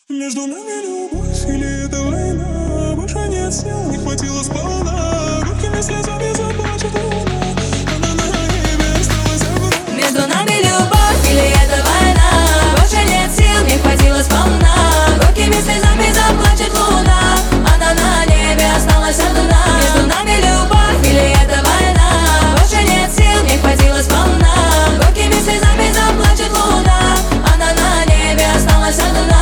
Между нами любовь или это война? Больше нет сил, не хватило сполна. Горькими слезами заплачет луна. Она на небе осталась одна. Между нами любовь или это война? Больше нет сил, не хватило сполна. Горькими слезами заплачет луна. Она на небе осталась одна. Между нами любовь или это война? Больше нет сил, не хватило сполна. Горькими слезами заплачет луна. Она на небе осталась одна.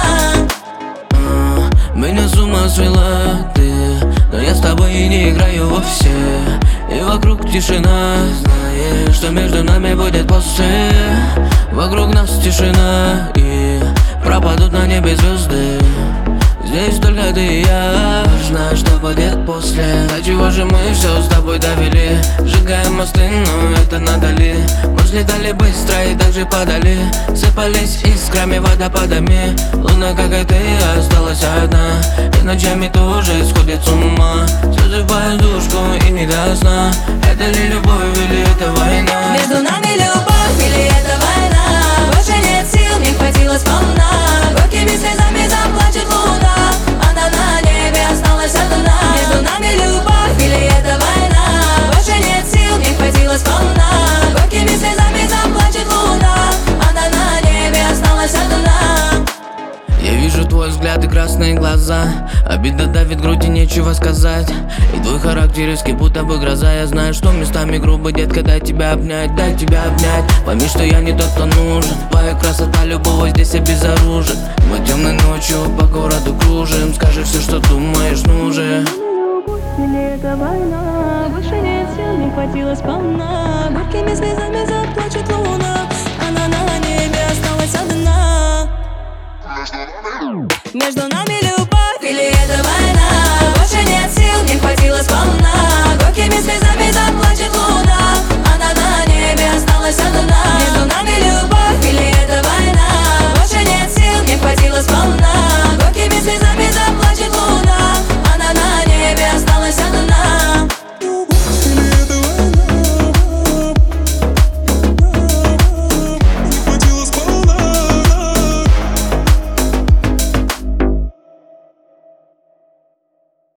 Меня с ума свела ты, но я с тобой и не играю вовсе. И вокруг тишина, знаешь, что между нами будет после. Вокруг нас тишина, и пропадут на небе звезды. Здесь только ты и я, знаю, что будет после. До чего же мы все с тобой довели? Сжигаем мосты, но это надо ли? Мы взлетали быстро и также падали. Сыпались искрами водопадами. Луна, как и ты, осталась одна. И ночами тоже сходит с ума. Слезы в подушку и не до сна. Это ли любовь или это война? Между нами любовь или это война? Больше нет сил, не хватило сполна. Горькими слезами заплачет луна. Она на небе осталась одна. Между нами любовь или это война? Больше нет сил, не хватило сполна. Горькими слезами заплачет луна. Она на небе осталась одна. Я вижу твой взгляд и красные глаза. Обида давит грудь и нечего сказать. И твой характер резкий, будто бы гроза. Я знаю, что местами грубо, детка, дай тебя обнять. Пойми, что я не тот, кто нужен. Твоя красота любого здесь обезоружит. Мы темной ночью по городу кружим. Скажи все, что думаешь, ну же. Или это война? Больше нет сил, не хватило сполна. Горькими слезами заплачет луна. Она на небе осталась одна. Между нами любовь.